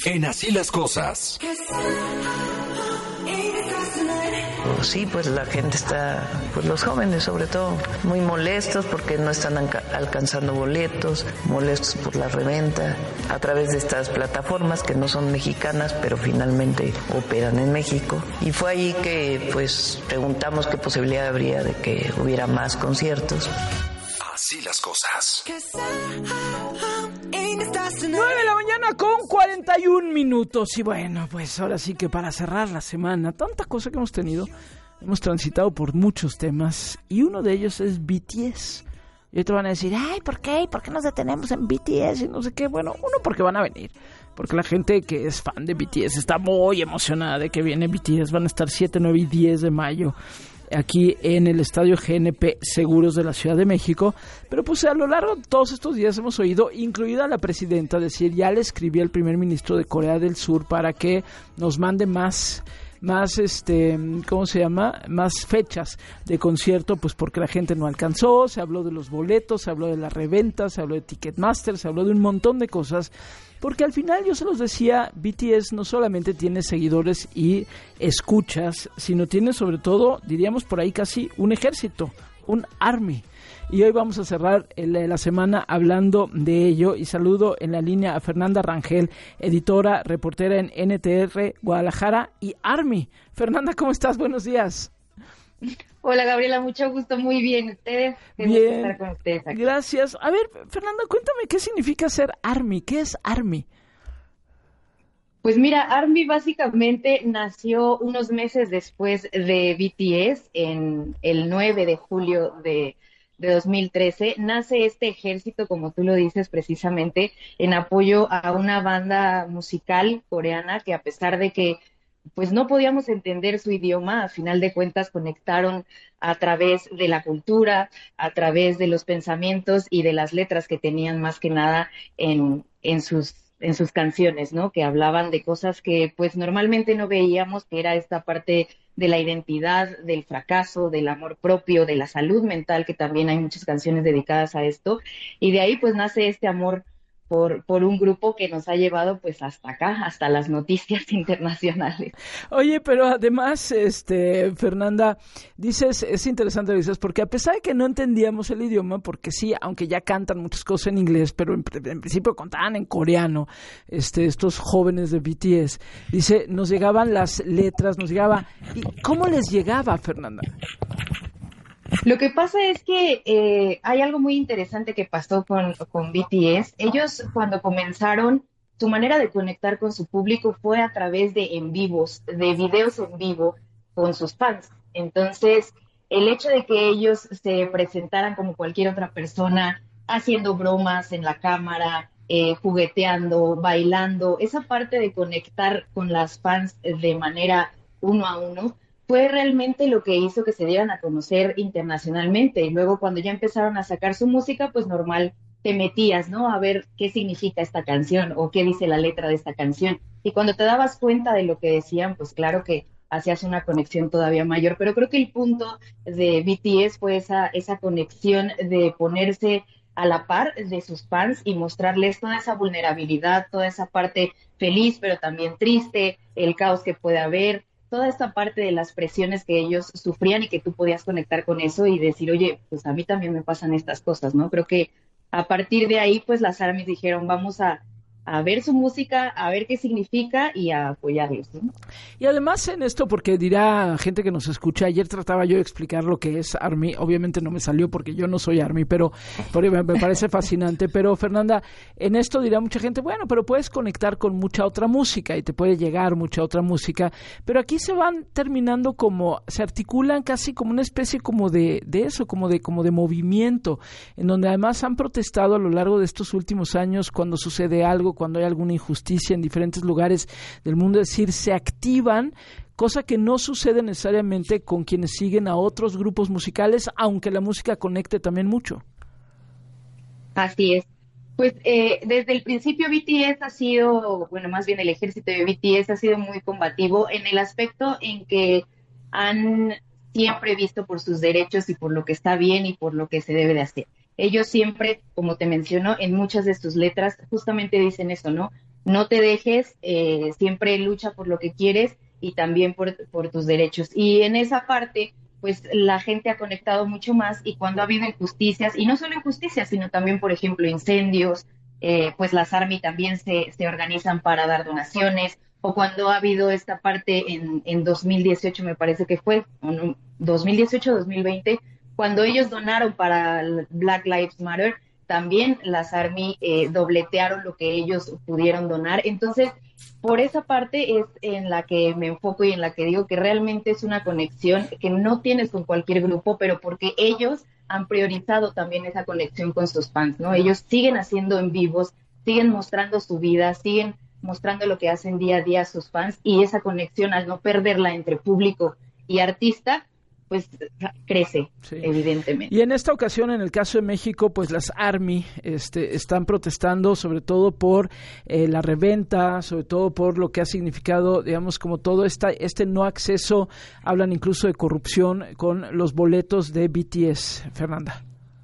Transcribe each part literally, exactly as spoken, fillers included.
En Así las Cosas. Sí, pues la gente está, pues los jóvenes sobre todo, muy molestos porque no están alca- alcanzando boletos, molestos por la reventa a través de estas plataformas que no son mexicanas, pero finalmente operan en México. Y fue ahí que pues preguntamos qué posibilidad habría de que hubiera más conciertos. Así las cosas. nueve de la mañana con cuarenta y un minutos. Y bueno, pues ahora sí que para cerrar la semana, tanta cosa que hemos tenido, hemos transitado por muchos temas y uno de ellos es B T S. Y otros van a decir, ay, ¿por qué? ¿Por qué nos detenemos en B T S? Y no sé qué. Bueno, uno, porque van a venir. Porque la gente que es fan de B T S está muy emocionada de que viene B T S. Van a estar siete, nueve y diez de mayo aquí en el Estadio G N P Seguros de la Ciudad de México. Pero pues a lo largo de todos estos días hemos oído, incluida la presidenta, decir, ya le escribí al primer ministro de Corea del Sur para que nos mande más... más este, ¿cómo se llama? Más fechas de concierto, pues porque la gente no alcanzó. Se habló de los boletos, se habló de la reventa, se habló de Ticketmaster, se habló de un montón de cosas, porque al final yo se los decía, B T S no solamente tiene seguidores y escuchas, sino tiene sobre todo, diríamos por ahí casi un ejército, un army. Y hoy vamos a cerrar el, la semana hablando de ello, y saludo en la línea a Fernanda Rangel, editora, reportera en N T R Guadalajara y Army. Fernanda, ¿cómo estás? Buenos días. Hola Gabriela, mucho gusto, muy bien. ¿Ustedes? Qué Bien, gusto estar con ustedes aquí. Gracias. A ver, Fernanda, cuéntame, ¿qué significa ser Army? ¿Qué es Army? Pues mira, Army básicamente nació unos meses después de B T S, en el nueve de julio de, de dos mil trece. Nace este ejército, como tú lo dices, precisamente en apoyo a una banda musical coreana que, a pesar de que pues no podíamos entender su idioma, a final de cuentas conectaron a través de la cultura, a través de los pensamientos y de las letras que tenían, más que nada en, en sus en sus canciones, ¿no? Que hablaban de cosas que pues normalmente no veíamos, que era esta parte de la identidad, del fracaso, del amor propio, de la salud mental, que también hay muchas canciones dedicadas a esto, y de ahí pues nace este amor por, por un grupo que nos ha llevado pues hasta acá, hasta las noticias internacionales. Oye, pero además, este, Fernanda, dices, es interesante, dices, porque a pesar de que no entendíamos el idioma, porque sí, aunque ya cantan muchas cosas en inglés, pero en, en principio contaban en coreano, este, estos jóvenes de B T S, dice, nos llegaban las letras, nos llegaba, ¿y cómo les llegaba, Fernanda? Lo que pasa es que eh, hay algo muy interesante que pasó con, con B T S. Ellos, cuando comenzaron, su manera de conectar con su público fue a través de en vivos, de videos en vivo con sus fans. Entonces, el hecho de que ellos se presentaran como cualquier otra persona, haciendo bromas en la cámara, eh, jugueteando, bailando, esa parte de conectar con las fans de manera uno a uno, fue realmente lo que hizo que se dieran a conocer internacionalmente. Y luego, cuando ya empezaron a sacar su música, pues normal te metías, ¿no? A ver qué significa esta canción o qué dice la letra de esta canción. Y cuando te dabas cuenta de lo que decían, pues claro que hacías una conexión todavía mayor. Pero creo que el punto de B T S fue esa, esa conexión de ponerse a la par de sus fans y mostrarles toda esa vulnerabilidad, toda esa parte feliz, pero también triste, el caos que puede haber, toda esta parte de las presiones que ellos sufrían y que tú podías conectar con eso y decir, oye, pues a mí también me pasan estas cosas, ¿no? Creo que a partir de ahí, pues las ARMYs dijeron, vamos a, a ver su música, a ver qué significa y a apoyarlos, ¿no? Y además en esto, porque dirá gente que nos escucha, ayer trataba yo de explicar lo que es Army, obviamente no me salió porque yo no soy Army, pero, pero me parece fascinante. Pero Fernanda, en esto dirá mucha gente, bueno, pero puedes conectar con mucha otra música y te puede llegar mucha otra música, pero aquí se van terminando como, se articulan casi como una especie como de, de eso, como de, como de movimiento, en donde además han protestado a lo largo de estos últimos años cuando sucede algo, cuando hay alguna injusticia en diferentes lugares del mundo, es decir, se activan, cosa que no sucede necesariamente con quienes siguen a otros grupos musicales, aunque la música conecte también mucho. Así es. Pues eh, desde el principio B T S ha sido, bueno, más bien el ejército de B T S ha sido muy combativo en el aspecto en que han siempre visto por sus derechos y por lo que está bien y por lo que se debe de hacer. Ellos siempre, como te menciono, en muchas de sus letras justamente dicen eso, ¿no? no te dejes, eh, siempre lucha por lo que quieres y también por, por tus derechos. Y en esa parte, pues la gente ha conectado mucho más, y cuando ha habido injusticias, y no solo injusticias, sino también, por ejemplo, incendios, eh, pues las ARMY también se, se organizan para dar donaciones, o cuando ha habido esta parte en, en dos mil dieciocho, me parece que fue, o no, dos mil dieciocho, dos mil veinte, cuando ellos donaron para Black Lives Matter, también las ARMY eh, dobletearon lo que ellos pudieron donar. Entonces, por esa parte es en la que me enfoco y en la que digo que realmente es una conexión que no tienes con cualquier grupo, pero porque ellos han priorizado también esa conexión con sus fans, ¿no? Ellos siguen haciendo en vivos, siguen mostrando su vida, siguen mostrando lo que hacen día a día a sus fans, y esa conexión, al no perderla entre público y artista, pues crece, sí, evidentemente. Y en esta ocasión, en el caso de México, pues las ARMY este, están protestando sobre todo por eh, la reventa, sobre todo por lo que ha significado, digamos, como todo esta, este no acceso, hablan incluso de corrupción con los boletos de B T S. Fernanda.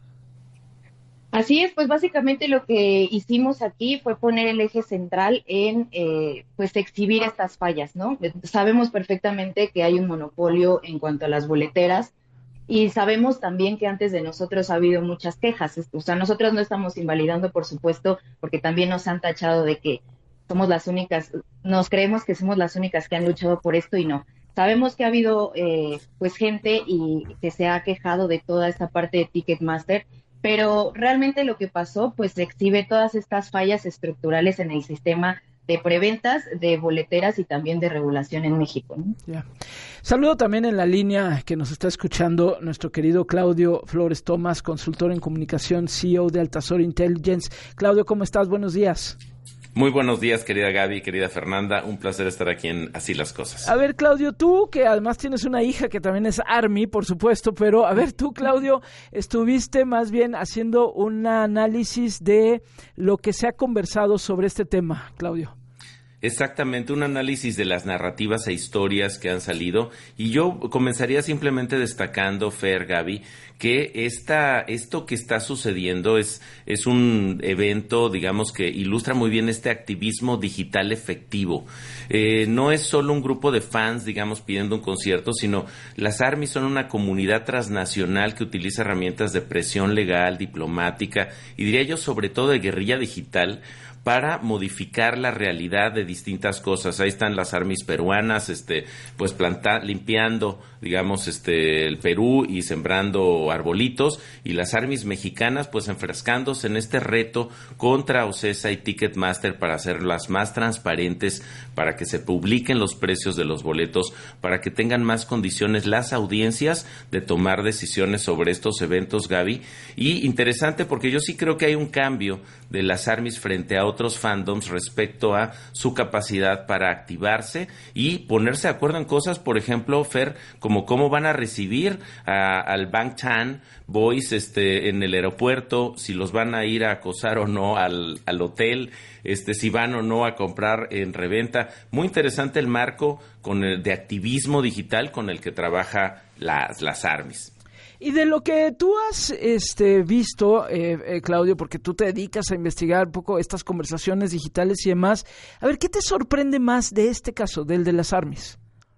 Así es, pues básicamente lo que hicimos aquí fue poner el eje central en, eh, pues, exhibir estas fallas, ¿no? Sabemos perfectamente que hay un monopolio en cuanto a las boleteras, y sabemos también que antes de nosotros ha habido muchas quejas. O sea, nosotros no estamos invalidando, por supuesto, porque también nos han tachado de que somos las únicas, nos creemos que somos las únicas que han luchado por esto, y no. Sabemos que ha habido, eh, pues, gente y que se ha quejado de toda esta parte de Ticketmaster, pero realmente lo que pasó, pues exhibe todas estas fallas estructurales en el sistema de preventas, de boleteras y también de regulación en México, ¿no? Yeah. Saludo también en la línea que nos está escuchando nuestro querido Claudio Flores Tomás, consultor en comunicación, C E O de Altazor Intelligence. Claudio, ¿cómo estás? Buenos días. Muy buenos días, querida Gaby, querida Fernanda. Un placer estar aquí en Así las Cosas. A ver, Claudio, tú que además tienes una hija que también es ARMY, por supuesto, pero a ver, tú, Claudio, estuviste más bien haciendo un análisis de lo que se ha conversado sobre este tema, Claudio. Exactamente, un análisis de las narrativas e historias que han salido, y yo comenzaría simplemente destacando, Fer, Gaby, que esta, esto que está sucediendo es, es un evento, digamos, que ilustra muy bien este activismo digital efectivo. Eh, no es solo un grupo de fans, digamos, pidiendo un concierto, sino las ARMY son una comunidad transnacional que utiliza herramientas de presión legal, diplomática, y diría yo sobre todo de guerrilla digital, para modificar la realidad de distintas cosas. Ahí están las ARMYs peruanas, este, pues planta, limpiando, digamos, este, el Perú y sembrando arbolitos, y las ARMYs mexicanas, pues enfrascándose en este reto contra OCESA y Ticketmaster para hacerlas más transparentes, para que se publiquen los precios de los boletos, para que tengan más condiciones las audiencias de tomar decisiones sobre estos eventos, Gaby. Y interesante porque yo sí creo que hay un cambio de las ARMYs frente a otros fandoms respecto a su capacidad para activarse y ponerse de acuerdo en cosas, por ejemplo, Fer, como cómo van a recibir a, al Bangtan Boys este, en el aeropuerto, si los van a ir a acosar o no al, al hotel, este, si van o no a comprar en reventa. Muy interesante el marco con el de activismo digital con el que trabaja las, las ARMYs. Y de lo que tú has este, visto, eh, eh, Claudio, porque tú te dedicas a investigar un poco estas conversaciones digitales y demás, a ver, ¿qué te sorprende más de este caso, del de las ARMYs?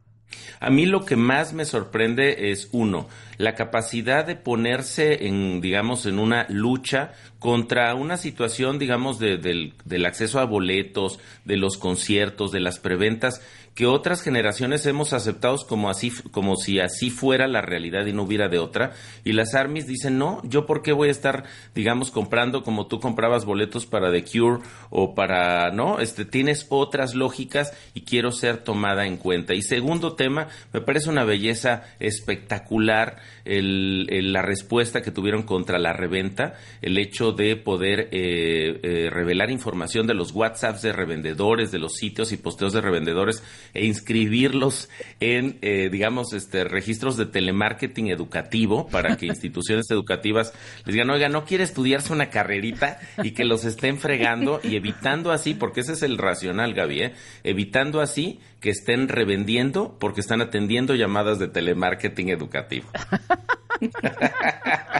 A mí lo que más me sorprende es, uno, la capacidad de ponerse en, digamos, en una lucha contra una situación, digamos, de, del, del acceso a boletos, de los conciertos, de las preventas, que otras generaciones hemos aceptado como así, como si así fuera la realidad y no hubiera de otra, y las ARMYs dicen, no, yo por qué voy a estar, digamos, comprando como tú comprabas boletos para The Cure o para, no, este, tienes otras lógicas y quiero ser tomada en cuenta. Y segundo tema, me parece una belleza espectacular el, el, la respuesta que tuvieron contra la reventa, el hecho de poder eh, eh, revelar información de los WhatsApps de revendedores, de los sitios y posteos de revendedores, e inscribirlos en, eh, digamos, este registros de telemarketing educativo para que instituciones educativas les digan, oiga, ¿no quiere estudiarse una carrerita? Y que los estén fregando y evitando así, porque ese es el racional, Gaby, ¿eh? Evitando así que estén revendiendo porque están atendiendo llamadas de telemarketing educativo.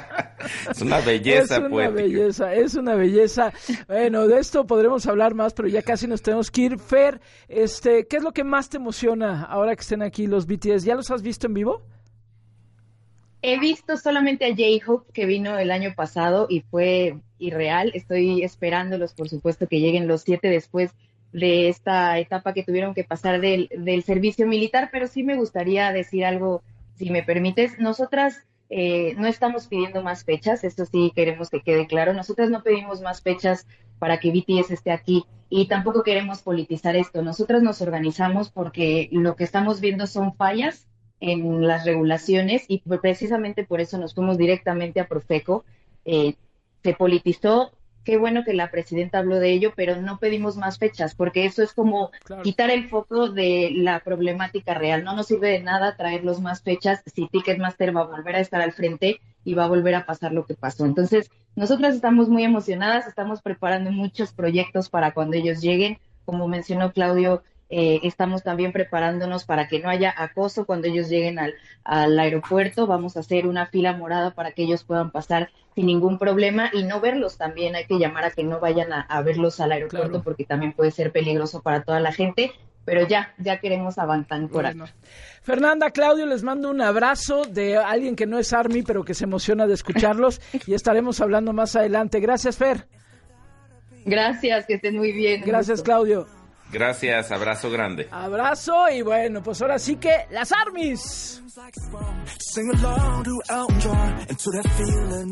Es una belleza Es una poética. belleza, es una belleza. Bueno, de esto podremos hablar más, pero ya casi nos tenemos que ir. Fer, este, ¿qué es lo que más te emociona ahora que estén aquí los B T S? ¿Ya los has visto en vivo? He visto solamente a J-Hope, que vino el año pasado y fue irreal. Estoy esperándolos, por supuesto, que lleguen los siete después de esta etapa que tuvieron que pasar del, del servicio militar, pero sí me gustaría decir algo, si me permites. Nosotras eh, no estamos pidiendo más fechas, esto sí queremos que quede claro. Nosotras no pedimos más fechas para que B T S esté aquí y tampoco queremos politizar esto. Nosotras nos organizamos porque lo que estamos viendo son fallas en las regulaciones y precisamente por eso nos fuimos directamente a Profeco. Eh, se politizó, qué bueno que la presidenta habló de ello, pero no pedimos más fechas porque eso es como claro. quitar el foco de la problemática real. No nos sirve de nada traerlos más fechas si Ticketmaster va a volver a estar al frente y va a volver a pasar lo que pasó. Entonces, nosotras estamos muy emocionadas, estamos preparando muchos proyectos para cuando ellos lleguen. Como mencionó Claudio, Eh, estamos también preparándonos para que no haya acoso cuando ellos lleguen al, al aeropuerto. Vamos a hacer una fila morada para que ellos puedan pasar sin ningún problema y no verlos también. Hay que llamar a que no vayan a, a verlos al aeropuerto claro. porque también puede ser peligroso para toda la gente. Pero ya, ya queremos avanzar por bueno. aquí. Fernanda, Claudio, les mando un abrazo de alguien que no es Army, pero que se emociona de escucharlos y estaremos hablando más adelante. Gracias, Fer. Gracias, que estén muy bien. Gracias, Claudio. Gracias, abrazo grande. Abrazo y bueno, pues ahora sí que las Armies.